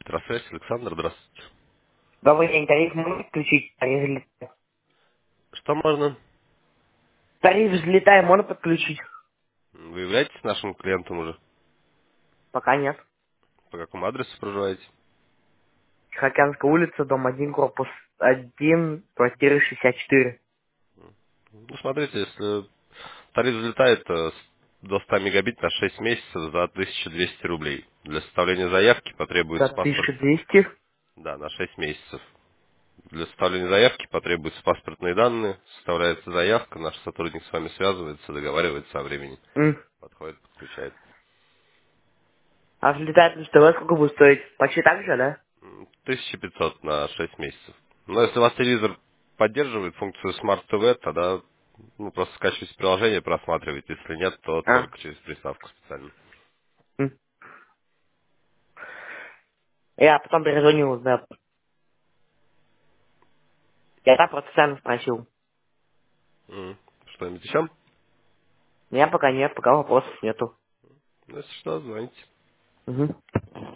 Электросвязь, Александр, здравствуйте. Добрый день, тариф можно подключить? Тариф взлетает. Что можно? Тариф взлетает, можно подключить? Вы являетесь нашим клиентом уже? Пока нет. По какому адресу проживаете? Тихоокеанская улица, дом 1, корпус 1, квартира 64. Ну, смотрите, если тариф взлетает до 100 мегабит на 6 месяцев за 1200 рублей. Для составления заявки За потребуется паспорт. 1200. Да, на 6 месяцев. Для составления заявки потребуются паспортные данные, составляется заявка, наш сотрудник с вами связывается, договаривается о времени. М. Подходит, подключает. А взлетает на ТВ сколько будет стоить? Почти так же, да? 1500 на 6 месяцев. Но если у вас телевизор поддерживает функцию Smart TV, тогда просто скачивайте приложение, просматривайте. Если нет, то А. только через приставку специально. М. Я потом перезвонил, да. Я так просто сам спросил. Мгм. Что-нибудь еще? У меня пока нет, пока вопросов нету. Ну, если что, звоните. Мгм.